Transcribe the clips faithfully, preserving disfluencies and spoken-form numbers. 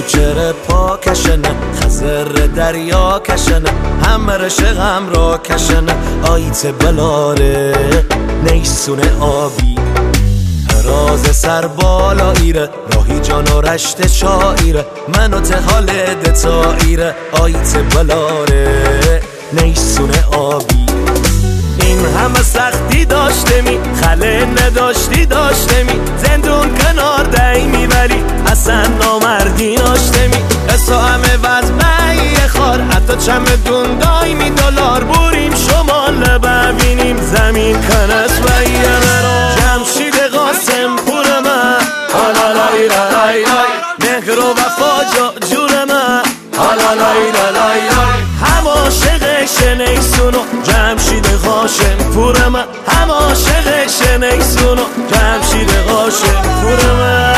جوجر پا کشنه خزر دریا کشنه هم رشقم را کشنه آیت بلاره نیسونه آبی راز سر بالا ایره راهی جان و رشت شایره منو تحال دتا ایره آیت بلاره نیسونه آبی این همه سختی داشته می خله نداشتی داشته می زندون کنار دایی ولی اصلا نامردی داشته می اصلا همه وزمه خار حتی چمدون دایی می دلار بوریم شمال ببینیم زمین کنس و یه مرا جمشید قاسم پور من حالا لای لای لای مهر و وفا جا جور من حالا لای لای لای هم عاشق شنیسونو جمشید قاسم پور من هم عاشق شنیسونو جمشید قاسم پور من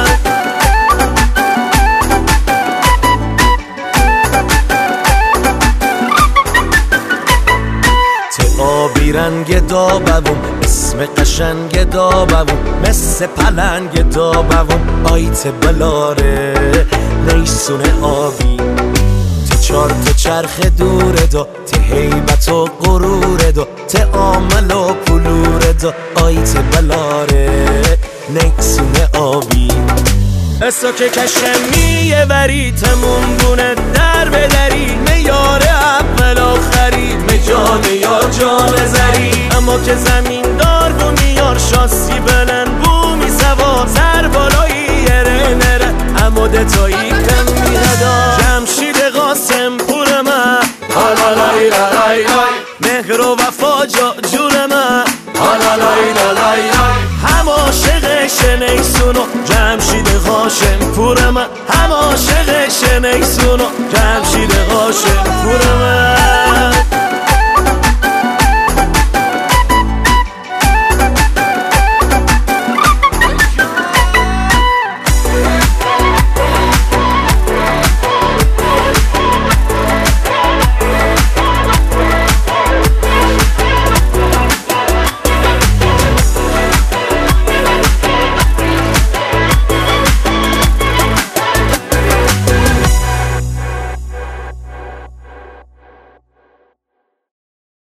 آبی رنگ دابوم اسم قشنگ دابوم مثل پلنگ دابوم آیت بلاره نیسونه آبی ته چار تا چرخ دوره دا ته هیبت و غروره دا ته عامل و پلوره دا آیت بلاره نیسونه آبی اسا که کشمیه بری تمون بونه در بدری میاره اول آخری مجان یا جان زری اما که زمین دار و میار شاسی بلند بومی سوار سر بالایی یره نره اما دتایی کم میردا جمشید قاسم پور من حالا لای لای لای مهر و وفا جا جور من حالا لای لای لای هم عاشق شنیسونو جمشید قاسم پور من هم عاشق شنیسونو جمشید قاسم پور من